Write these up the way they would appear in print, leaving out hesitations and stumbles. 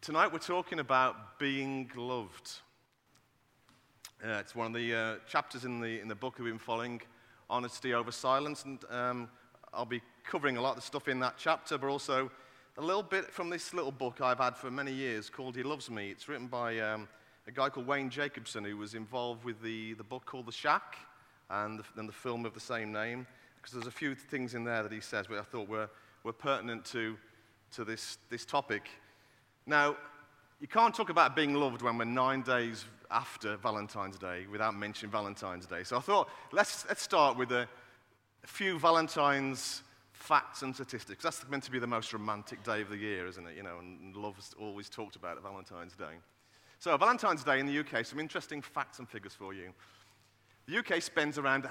Tonight we're talking about being loved. It's one of the chapters in the book we've been following, Honesty Over Silence, and I'll be covering a lot of the stuff in that chapter, but also a little bit from this little book I've had for many years called He Loves Me. It's written by a guy called Wayne Jacobson, who was involved with the book called The Shack and the film of the same name, because there's a few things in there that he says which I thought were pertinent to this topic. Now, you can't talk about being loved when we're 9 days after Valentine's Day without mentioning Valentine's Day. So I thought, let's start with a few Valentine's facts and statistics. That's meant to be the most romantic day of the year, isn't it? You know, and love is always talked about at Valentine's Day. So Valentine's Day in the UK, some interesting facts and figures for you. The UK spends around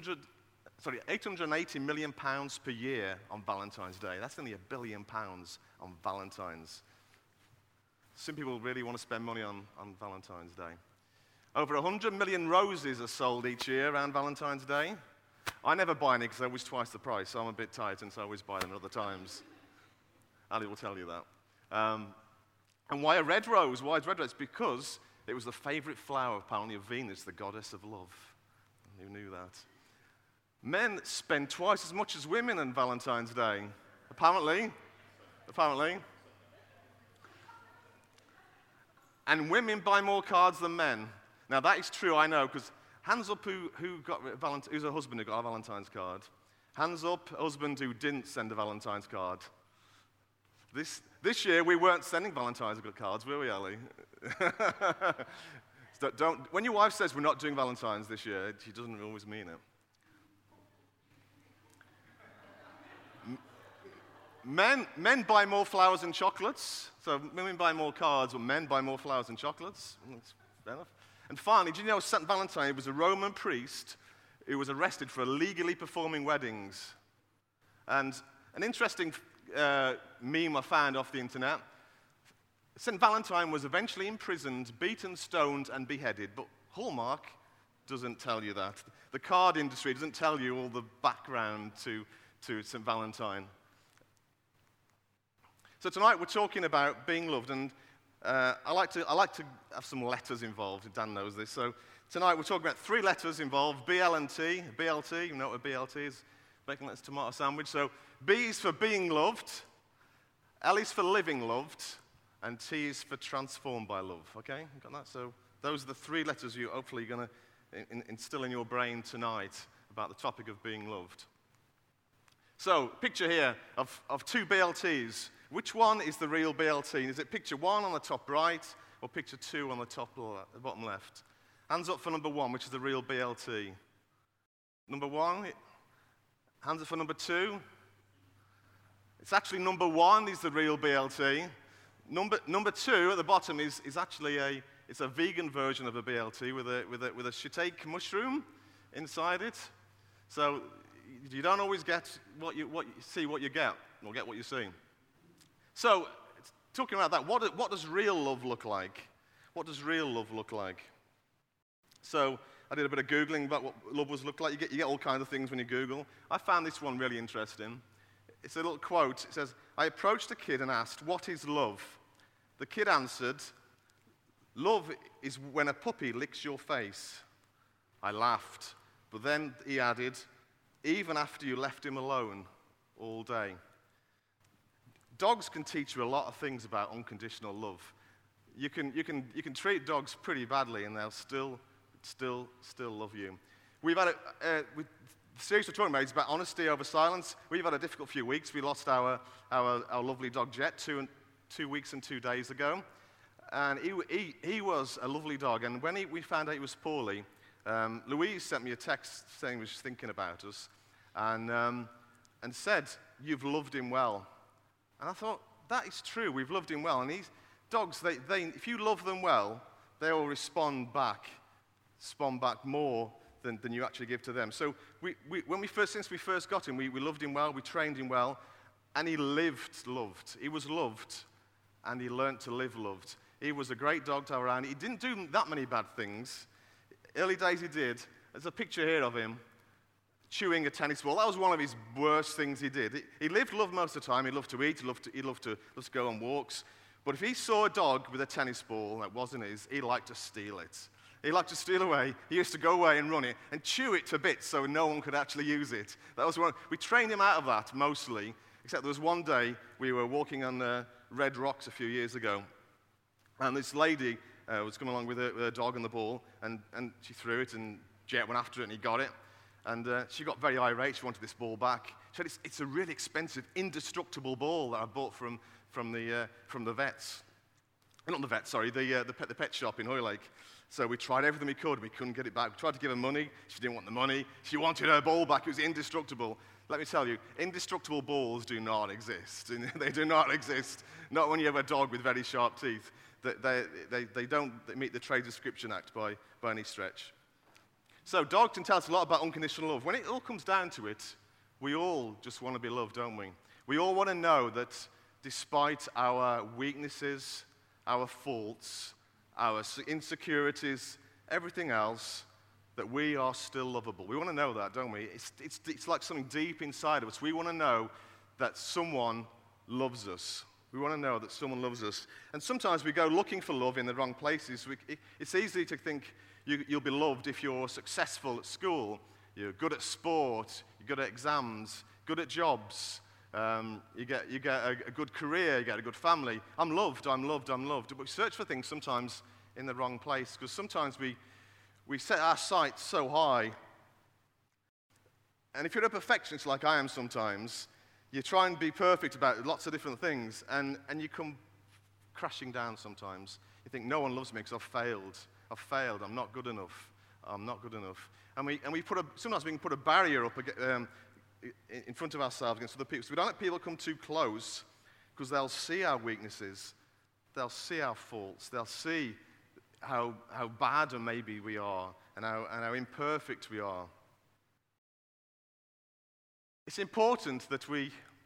880 million pounds per year on Valentine's Day. That's only £1 billion on Valentine's. Some people really want to spend money on Valentine's Day. Over 100 million roses are sold each year around Valentine's Day. I never buy any because they're always twice the price, so I'm a bit tight, and so I always buy them at other times. Ali will tell you that. And why a red rose? Why is red rose? It's because it was the favorite flower, apparently, of Venus, the goddess of love. Who knew that? Men spend twice as much as women on Valentine's Day. Apparently. And women buy more cards than men. Now, that is true, I know, because hands up who's a husband who got a Valentine's card. Hands up, husband who didn't send a Valentine's card. This year, we weren't sending Valentine's cards, were we, Ali? When your wife says we're not doing Valentine's this year, she doesn't always mean it. Men buy more flowers and chocolates. So women buy more cards, but men buy more flowers and chocolates. That's fair enough. And finally, did you know St. Valentine was a Roman priest who was arrested for illegally performing weddings? And an interesting meme I found off the internet, St. Valentine was eventually imprisoned, beaten, stoned, and beheaded, but Hallmark doesn't tell you that. The card industry doesn't tell you all the background to St. Valentine. So tonight we're talking about being loved, and I like to have some letters involved. Dan knows this. So tonight we're talking about 3 letters involved: B, L, and T. BLT, you know what a BLT is? Bacon, lettuce, tomato sandwich. So B is for being loved, L is for living loved, and T is for transformed by love. Okay, you got that? So those are the 3 letters you're hopefully going to instill in your brain tonight about the topic of being loved. So picture here of 2 BLTs. Which one is the real BLT? Is it picture 1 on the top right or picture 2 on the bottom left? Hands up for number 1, which is the real BLT. Number 1. Hands up for number 2. It's actually number 1 is the real BLT. Number 2 at the bottom is actually a vegan version of a BLT with a shiitake mushroom inside it. So you don't always get what you get, or get what you see. So, talking about that, what does real love look like? What does real love look like? So, I did a bit of Googling about what love was look like. You get all kinds of things when you Google. I found this one really interesting. It's a little quote. It says, "I approached a kid and asked, 'What is love?' The kid answered, 'Love is when a puppy licks your face.' I laughed, but then he added, 'Even after you left him alone all day.'" Dogs can teach you a lot of things about unconditional love. You can treat dogs pretty badly, and they'll still love you. We've had the series we're talking about is about honesty over silence. We've had a difficult few weeks. We lost our lovely dog Jet 2 weeks and 2 days ago, and he was a lovely dog. And when we found out he was poorly, Louise sent me a text saying she was thinking about us, and said, "You've loved him well." And I thought, that is true, we've loved him well. And these dogs, if you love them well, they will respond back more than you actually give to them. So since we first got him, we loved him well, we trained him well, and he lived loved. He was loved, and he learned to live loved. He was a great dog to have around. He didn't do that many bad things. Early days he did. There's a picture here of him chewing a tennis ball. That was one of his worst things he did. He lived love most of the time. He loved to eat. He loved to go on walks. But if he saw a dog with a tennis ball that wasn't his, he liked to steal it. He liked to steal away. He used to go away and run it and chew it to bits so no one could actually use it. That was one. We trained him out of that mostly, except there was one day we were walking on the Red Rocks a few years ago, and this lady was coming along with her dog and the ball, and she threw it, and Jet went after it, and he got it. And she got very irate. She wanted this ball back. She said, it's a really expensive, indestructible ball that I bought from the vets. Not the vet, sorry, the pet shop in Hoylake. So we tried everything we could. We couldn't get it back. We tried to give her money. She didn't want the money. She wanted her ball back. It was indestructible. Let me tell you, indestructible balls do not exist. They do not exist. Not when you have a dog with very sharp teeth. They don't meet the Trade Description Act by any stretch. So dogs can tell us a lot about unconditional love. When it all comes down to it, we all just want to be loved, don't we? We all want to know that despite our weaknesses, our faults, our insecurities, everything else, that we are still lovable. We want to know that, don't we? It's like something deep inside of us. We want to know that someone loves us. We want to know that someone loves us. And sometimes we go looking for love in the wrong places. It's easy to think you'll be loved if you're successful at school, you're good at sport, you're good at exams, good at jobs. You get a good career, you get a good family. I'm loved. But we search for things sometimes in the wrong place, because sometimes we set our sights so high. And if you're a perfectionist like I am sometimes, you try and be perfect about lots of different things, and you come crashing down sometimes. You think, no one loves me because I've failed, I'm not good enough. And sometimes we can put a barrier up in front of ourselves against other people. So we don't let people come too close, because they'll see our weaknesses, they'll see our faults, they'll see how bad maybe we are, and how imperfect we are. It's important that we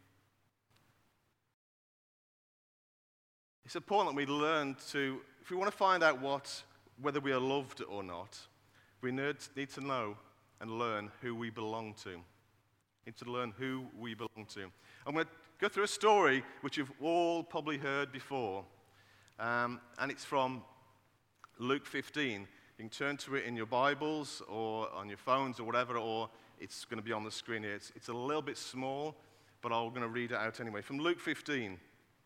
learn to, if we want to find out whether we are loved or not, we need to know and learn who we belong to. Need to learn who we belong to. I'm going to go through a story which you've all probably heard before, and it's from Luke 15. You can turn to it in your Bibles or on your phones or whatever, or it's going to be on the screen here. It's a little bit small, but I'm going to read it out anyway. From Luke 15.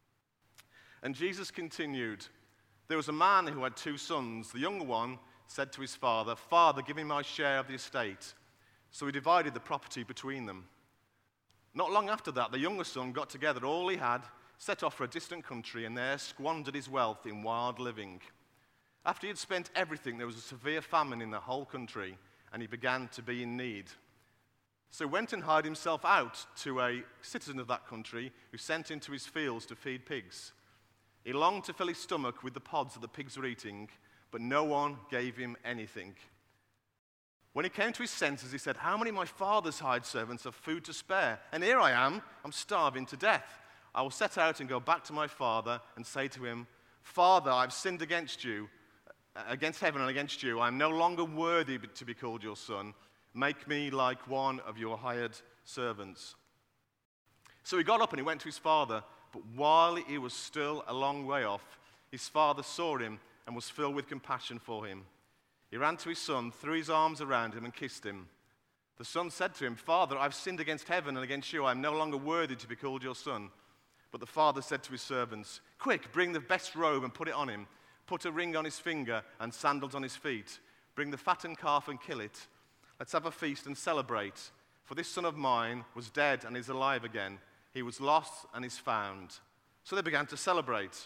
And Jesus continued, "There was a man who had 2 sons. The younger one said to his father, 'Father, give me my share of the estate.' So he divided the property between them. Not long after that, the younger son got together all he had, set off for a distant country, and there squandered his wealth in wild living. After he had spent everything, there was a severe famine in the whole country, and he began to be in need. So he went and hired himself out to a citizen of that country, who sent him to his fields to feed pigs. He longed to fill his stomach with the pods that the pigs were eating, but no one gave him anything. When he came to his senses, he said, 'How many of my father's hired servants have food to spare? And here I am, I'm starving to death. I will set out and go back to my father and say to him, Father, I've sinned against heaven and against you. I am no longer worthy to be called your son. Make me like one of your hired servants.' So he got up and he went to his father, but while he was still a long way off, his father saw him and was filled with compassion for him. He ran to his son, threw his arms around him, and kissed him. The son said to him, 'Father, I've sinned against heaven and against you. I am no longer worthy to be called your son.' But the father said to his servants, 'Quick, bring the best robe and put it on him. Put a ring on his finger and sandals on his feet. Bring the fattened calf and kill it. Let's have a feast and celebrate. For this son of mine was dead and is alive again. He was lost and is found.' So they began to celebrate.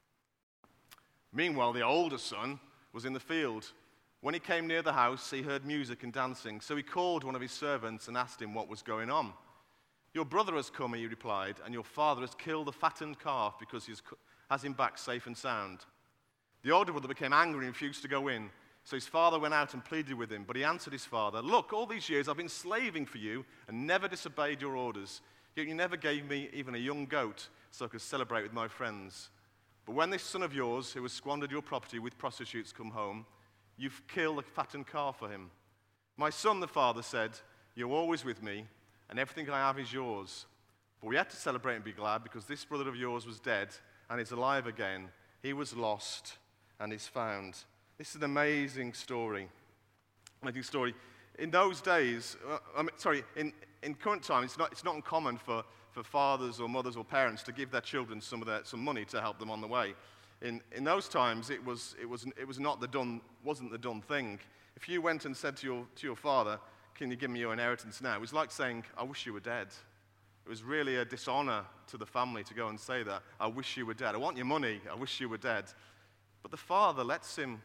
Meanwhile, the older son was in the field. When he came near the house, he heard music and dancing. So he called one of his servants and asked him what was going on. 'Your brother has come,' he replied, 'and your father has killed the fattened calf because he has him back safe and sound.' The older brother became angry and refused to go in. So his father went out and pleaded with him. But he answered his father, 'Look, all these years I've been slaving for you and never disobeyed your orders. Yet you never gave me even a young goat so I could celebrate with my friends. But when this son of yours, who has squandered your property with prostitutes, come home, you've killed a fattened calf for him.' 'My son,' the father said, 'you're always with me, and everything I have is yours. But we had to celebrate and be glad because this brother of yours was dead and is alive again. He was lost and is found. This is an amazing story. Amazing story. In those days, in current time, it's not uncommon for fathers or mothers or parents to give their children some money to help them on the way. In those times, it wasn't the done thing. If you went and said to your father, "Can you give me your inheritance now?" It was like saying, "I wish you were dead." It was really a dishonor to the family to go and say that. "I wish you were dead. I want your money. I wish you were dead." But the father lets him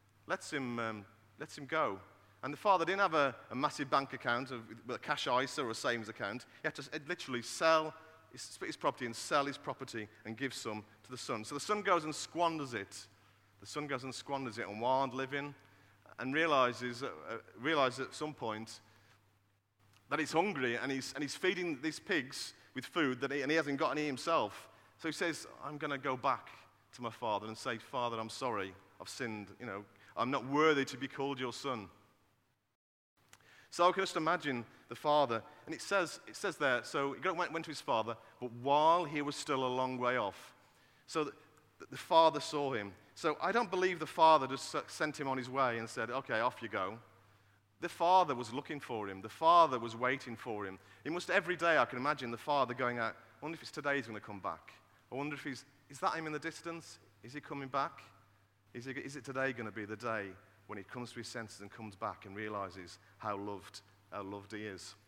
go. And the father didn't have a massive bank account with a cash ISA or a savings account. He had to literally split his property and sell his property and give some to the son. So the son goes and squanders it. The son goes and squanders it on wild living and realizes at some point that he's hungry and he's feeding these pigs with food and he hasn't got any himself. So he says, "I'm going to go back to my father and say, 'Father, I'm sorry. I've sinned. I'm not worthy to be called your son.'" So I can just imagine the father, and it says there, so he went to his father, but while he was still a long way off. So the father saw him. So I don't believe the father just sent him on his way and said, "Okay, off you go." The father was looking for him. The father was waiting for him. Every day I can imagine the father going out, "I wonder if it's today he's going to come back. I wonder if is that him in the distance? Is he coming back? Is it today going to be the day when he comes to his senses and comes back and realizes how loved he is?"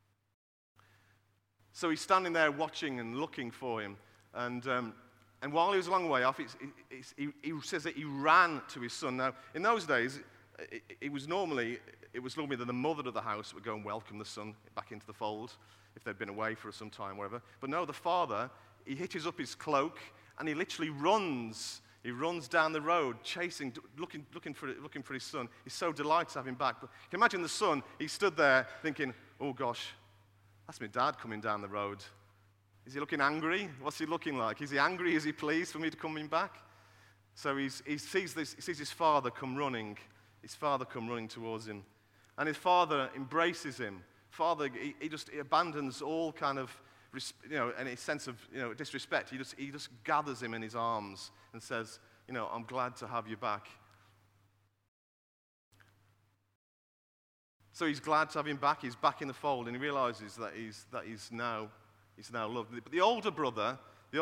So he's standing there watching and looking for him. And while he was a long way off, he says that he ran to his son. Now, in those days, it was normally that the mother of the house would go and welcome the son back into the fold if they'd been away for some time, whatever. But no, the father, he hitches up his cloak and he literally runs. He runs down the road, chasing, looking for his son. He's so delighted to have him back. But you can imagine the son, he stood there thinking, "Oh gosh, that's my dad coming down the road. Is he looking angry? What's he looking like? Is he angry? Is he pleased for me to come back?" So he sees his father come running. His father come running towards him. And his father embraces him. Father, he abandons all kind of, any sense of, disrespect. He just gathers him in his arms and says, "I'm glad to have you back." So he's glad to have him back. He's back in the fold, and he realizes that he's now loved. But the older brother,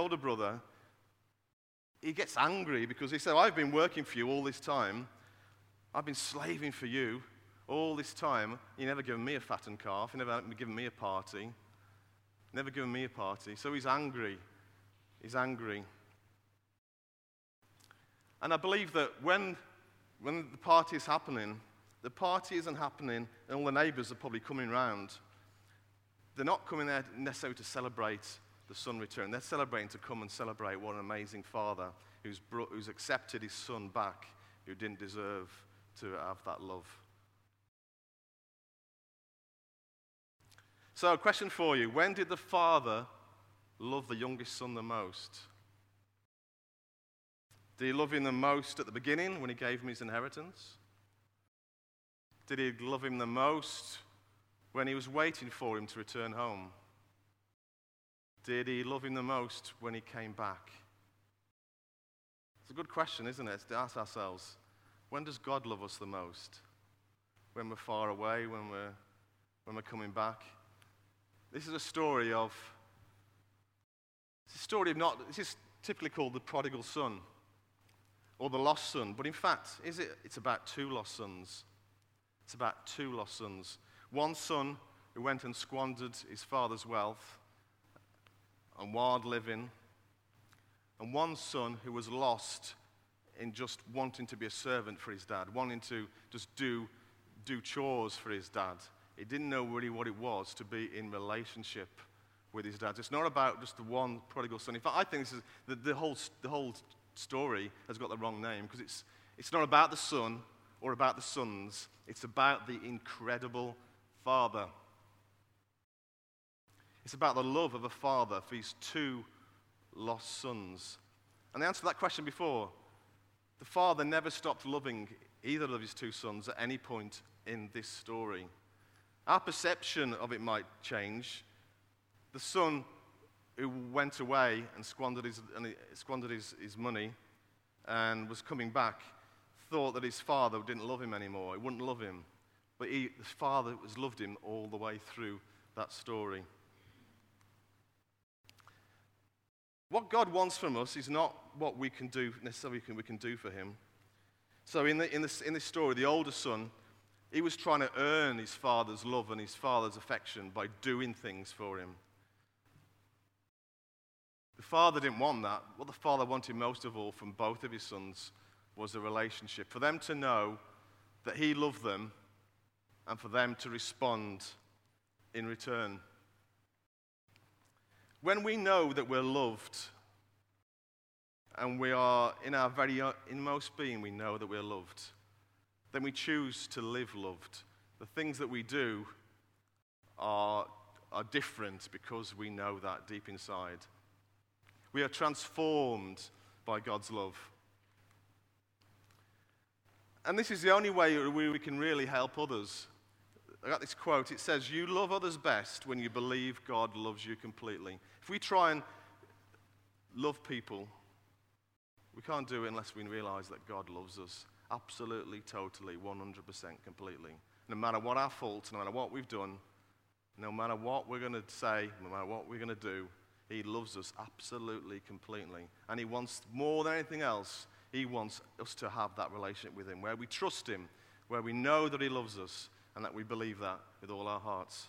he gets angry because he said, "I've been working for you all this time. I've been slaving for you all this time. You never given me a fattened calf. You never given me a party. Never given me a party." So he's angry. He's angry. And I believe that when the party is happening, the party isn't happening, and all the neighbors are probably coming round. They're not coming there necessarily to celebrate the son return. They're celebrating to come and celebrate what an amazing father who's accepted his son back, who didn't deserve to have that love. So, a question for you. When did the father love the youngest son the most? Did he love him the most at the beginning when he gave him his inheritance? Did he love him the most when he was waiting for him to return home? Did he love him the most when he came back? It's a good question, isn't it? To ask ourselves, when does God love us the most? When we're far away, when we're coming back? This is a story of this is typically called the prodigal son or the lost son, but in fact, it's about two lost sons. It's about two lost sons. One son who went and squandered his father's wealth on wild living, and one son who was lost in just wanting to be a servant for his dad, wanting to just do chores for his dad. He didn't know really what it was to be in relationship with his dad. It's not about just the one prodigal son. In fact, I think this is the whole story has got the wrong name, because it's not about the son or about the sons. It's about the incredible father. It's about the love of a father for his two lost sons. And the answer to that question before, the father never stopped loving either of his two sons at any point in this story. Our perception of it might change. The son who went away and squandered his money and was coming back, thought that his father didn't love him anymore. He wouldn't love him. But his father has loved him all the way through that story. What God wants from us is not what we can do necessarily we can do for him. So in this story, the older son, he was trying to earn his father's love and his father's affection by doing things for him. The father didn't want that. What the father wanted most of all from both of his sons was a relationship. For them to know that he loved them and for them to respond in return. When we know that we're loved and we are in our very inmost being, we know that we're loved, then we choose to live loved. The things that we do are different because we know that deep inside. We are transformed by God's love. And this is the only way we can really help others. I got this quote. It says, "You love others best when you believe God loves you completely." If we try and love people, we can't do it unless we realize that God loves us absolutely, totally, 100% completely. No matter what our faults, no matter what we've done, no matter what we're going to say, no matter what we're going to do, he loves us absolutely, completely. And he wants, more than anything else, he wants us to have that relationship with him, where we trust him, where we know that he loves us, and that we believe that with all our hearts.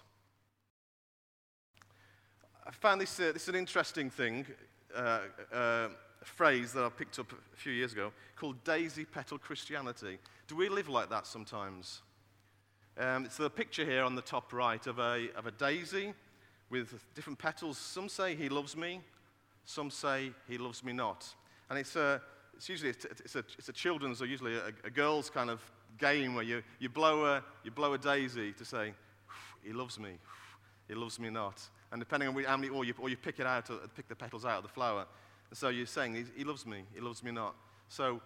I found this is an interesting thing, a phrase that I picked up a few years ago, called daisy petal Christianity. Do we live like that sometimes? It's the picture here on the top right of a daisy with different petals. Some say he loves me, some say he loves me not. And it's usually a children's or usually a girl's kind of game where you blow a daisy to say he loves me, he loves me not. And depending on how many, or you pick it out, or pick the petals out of the flower. And so you're saying he loves me not. So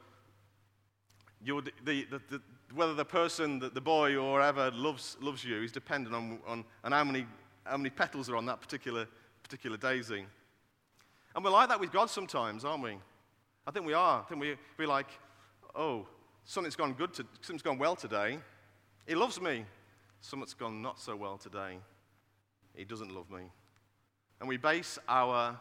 whether the person, the boy or whoever loves you is dependent on how many petals are on that particular daisy. And we're like that with God sometimes, aren't we? I think we are. I think we're like, oh, something's gone well today. He loves me. Something's gone not so well today. He doesn't love me. And we base our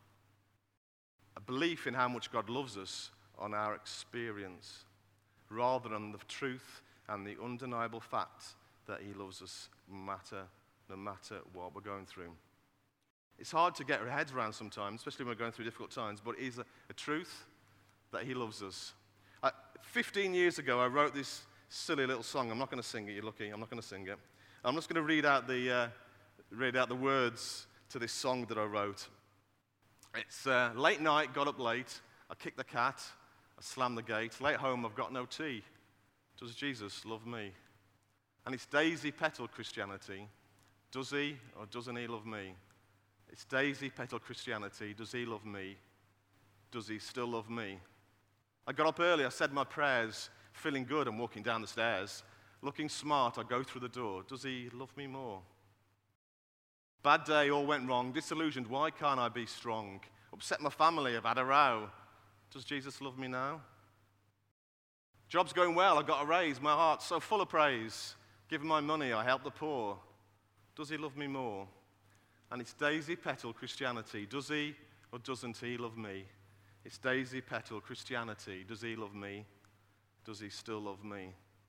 belief in how much God loves us on our experience, rather than the truth and the undeniable fact that he loves us no matter what we're going through. It's hard to get our heads around sometimes, especially when we're going through difficult times, but it is a truth that he loves us. 15 years ago, I wrote this silly little song. I'm not going to sing it, you're lucky. I'm not going to sing it. I'm just going to read out the words to this song that I wrote. It's late night, got up late. I kicked the cat. I slammed the gate. Late home, I've got no tea. Does Jesus love me? And it's daisy petal Christianity. Does he or doesn't he love me? It's daisy petal Christianity. Does he love me? Does he still love me? I got up early, I said my prayers, feeling good and walking down the stairs. Looking smart, I go through the door. Does he love me more? Bad day, all went wrong. Disillusioned, why can't I be strong? Upset my family, I've had a row. Does Jesus love me now? Job's going well, I got a raise. My heart's so full of praise. Give him my money, I help the poor. Does he love me more? And it's daisy petal Christianity. Does he or doesn't he love me? It's daisy petal Christianity. Does he love me? Does he still love me?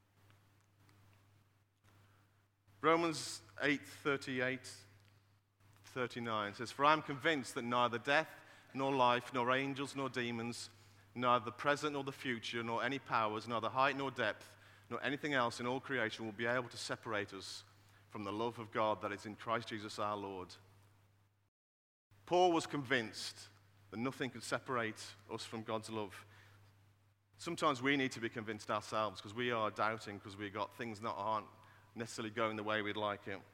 Romans 8:38-39 says, "For I am convinced that neither death, nor life, nor angels, nor demons, neither the present nor the future, nor any powers, neither height nor depth, nor anything else in all creation will be able to separate us from the love of God that is in Christ Jesus our Lord." Paul was convinced that nothing could separate us from God's love. Sometimes we need to be convinced ourselves because we are doubting, because we've got things that aren't necessarily going the way we'd like it.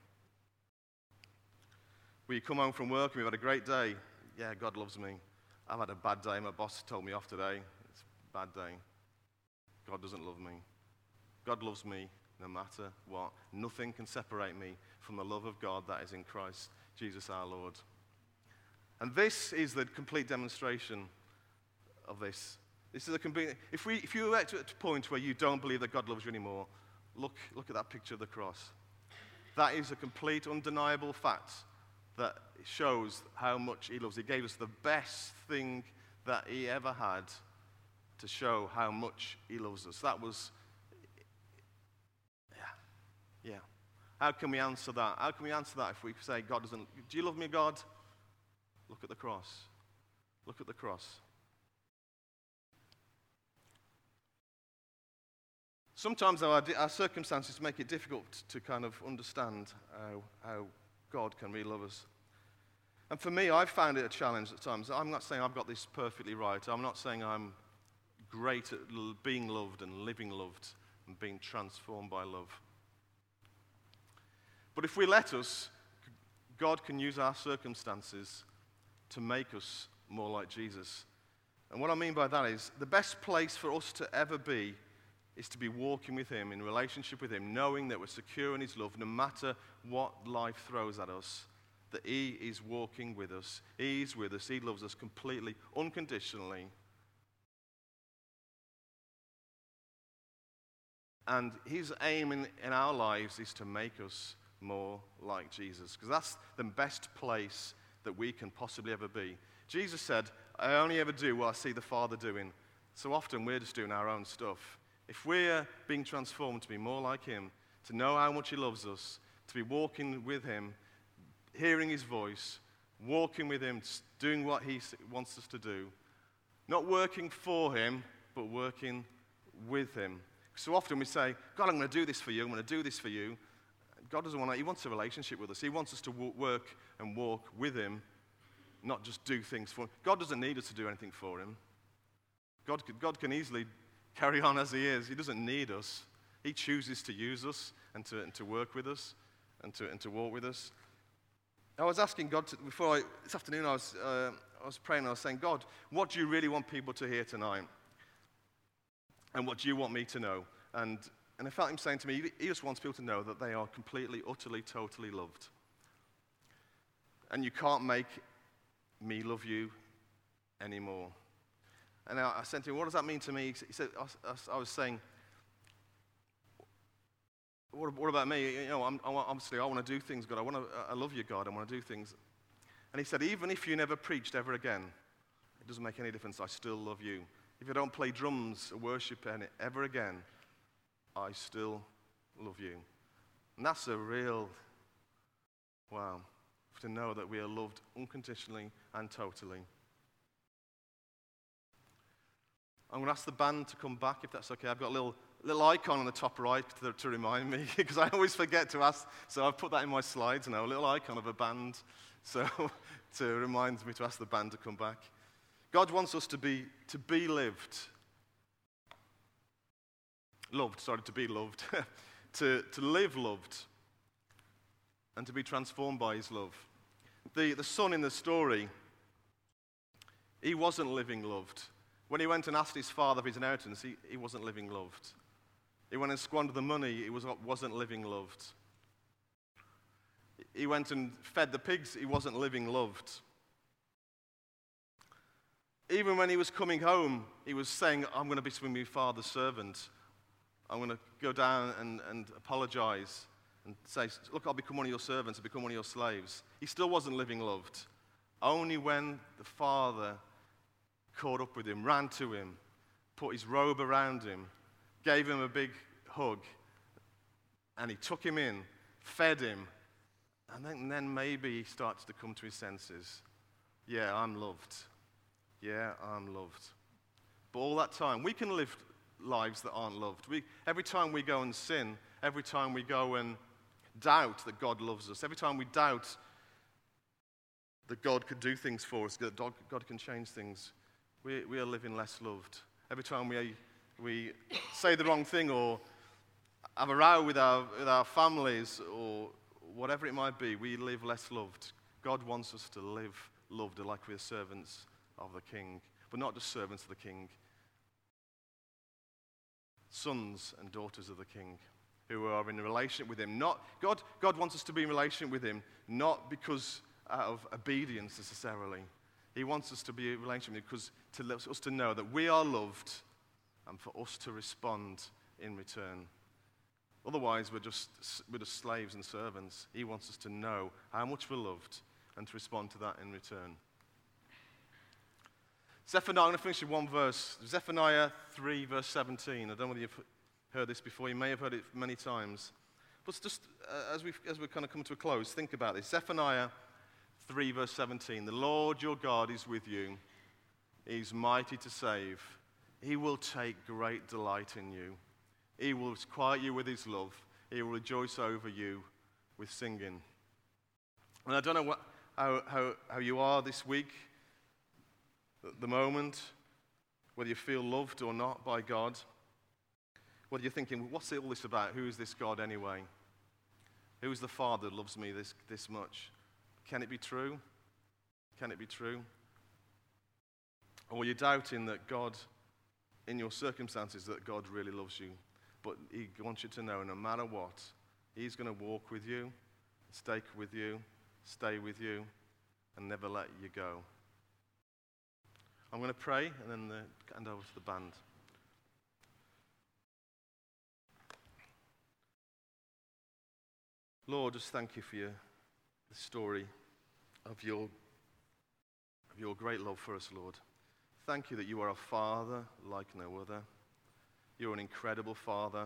We come home from work and we've had a great day. Yeah, God loves me. I've had a bad day. My boss told me off today. It's a bad day. God doesn't love me. God loves me no matter what. Nothing can separate me from the love of God that is in Christ Jesus our Lord. And this is the complete demonstration of this. This is a complete. If you are at a point where you don't believe that God loves you anymore, look at that picture of the cross. That is a complete, undeniable fact that shows how much He loves. He gave us the best thing that He ever had to show how much He loves us. That was, yeah. How can we answer that? How can we answer that if we say God doesn't? Do you love me, God? Look at the cross. Look at the cross. Sometimes our circumstances make it difficult to kind of understand how God can really love us. And for me, I've found it a challenge at times. I'm not saying I've got this perfectly right. I'm not saying I'm great at being loved and living loved and being transformed by love. But if we let us, God can use our circumstances to make us more like Jesus. And what I mean by that is the best place for us to ever be is to be walking with Him, in relationship with Him, knowing that we're secure in His love no matter what life throws at us, that He is walking with us. He's with us. He loves us completely, unconditionally. And His aim in our lives is to make us more like Jesus, because that's the best place that we can possibly ever be. Jesus said, I only ever do what I see the Father doing. So often we're just doing our own stuff. If we're being transformed to be more like Him, to know how much He loves us, to be walking with Him, hearing His voice, walking with Him, doing what He wants us to do, not working for Him, but working with Him. So often we say, God, I'm going to do this for you, I'm going to do this for you. God doesn't want that. He wants a relationship with us. He wants us to work and walk with Him, not just do things for Him. God doesn't need us to do anything for Him. God can easily carry on as He is. He doesn't need us. He chooses to use us and to work with us and to walk with us. I was asking God, this afternoon I was praying and I was saying, God, what do you really want people to hear tonight? And what do you want me to know? And I felt Him saying to me, He just wants people to know that they are completely, utterly, totally loved. And you can't make me love you anymore. And I said to him, what does that mean to me? He said, I was saying, what about me? You know, obviously I want to do things, God. I love you, God. I want to do things. And he said, even if you never preached ever again, it doesn't make any difference. I still love you. If you don't play drums or worship ever again, I still love you. And that's a real, wow, to know that we are loved unconditionally and totally. I'm going to ask the band to come back, if that's okay. I've got a little icon on the top right to remind me, because I always forget to ask. So I've put that in my slides now, a little icon of a band, so to remind me to ask the band to come back. God wants us to be loved, to be loved, to live loved, and to be transformed by His love. The son in the story, he wasn't living loved. When he went and asked his father for his inheritance, he wasn't living loved. He went and squandered the money, he wasn't living loved. He went and fed the pigs, he wasn't living loved. Even when he was coming home, he was saying, I'm going to be my father's servant. I'm going to go down and apologize and say, look, I'll become one of your servants, I'll become one of your slaves. He still wasn't living loved. Only when the father caught up with him, ran to him, put his robe around him, gave him a big hug, and he took him in, fed him, and then maybe he starts to come to his senses. Yeah, I'm loved. Yeah, I'm loved. But all that time, we can live lives that aren't loved. Every time we go and sin, every time we go and doubt that God loves us, every time we doubt that God could do things for us, that God can change things, we are living less loved. Every time we say the wrong thing or have a row with our families or whatever it might be, we live less loved. God wants us to live loved like we're servants of the King, but not just servants of the King, sons and daughters of the King who are in a relationship with Him. God wants us to be in a relationship with Him, not because out of obedience necessarily. He wants us to be in a relationship because to let us to know that we are loved and for us to respond in return. Otherwise, we're just slaves and servants. He wants us to know how much we're loved and to respond to that in return. Zephaniah, I'm going to finish with one verse. Zephaniah 3, verse 17. I don't know whether you've heard this before. You may have heard it many times. But just as we kind of come to a close, think about this. Zephaniah 3, verse 17. The Lord your God is with you. He's mighty to save. He will take great delight in you. He will quiet you with his love. He will rejoice over you with singing. And I don't know how you are this week, at the moment, whether you feel loved or not by God. Whether you're thinking, what's all this about? Who is this God anyway? Who is the Father that loves me this much? Can it be true? Can it be true? Or you're doubting that God, in your circumstances, that God really loves you. But he wants you to know, no matter what, he's going to walk with you, stay with you, and never let you go. I'm going to pray and then hand over to the band. Lord, just thank you for the story of your great love for us, Lord. Thank you that you are a Father like no other. You're an incredible Father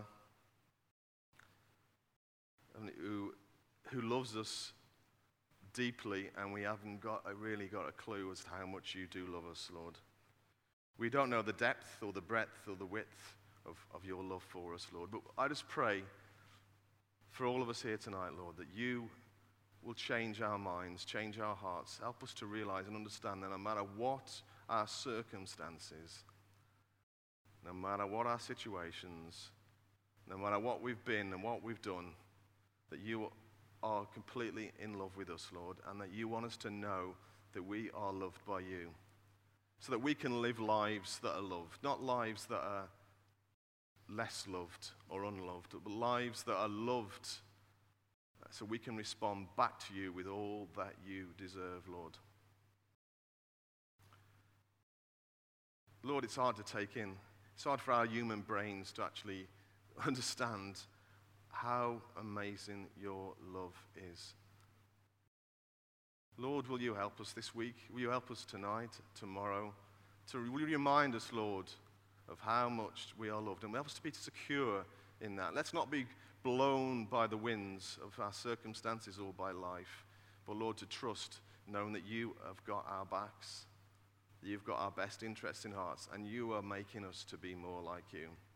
who loves us deeply, and we haven't really got a clue as to how much you do love us, Lord. We don't know the depth or the breadth or the width of your love for us, Lord. But I just pray for all of us here tonight, Lord, that you will change our minds, change our hearts, help us to realize and understand that no matter what our circumstances, no matter what our situations, no matter what we've been and what we've done, that you are completely in love with us, Lord, and that you want us to know that we are loved by you, so that we can live lives that are loved, not lives that are less loved or unloved, but lives that are loved, so we can respond back to you with all that you deserve, Lord. Lord, it's hard to take in. It's hard for our human brains to actually understand how amazing your love is. Lord, will you help us this week? Will you help us tonight, tomorrow? Will you remind us, Lord, of how much we are loved? And help us to be secure in that. Let's not be blown by the winds of our circumstances or by life, but, Lord, to trust, knowing that you have got our backs, you've got our best interests in hearts, and you are making us to be more like you.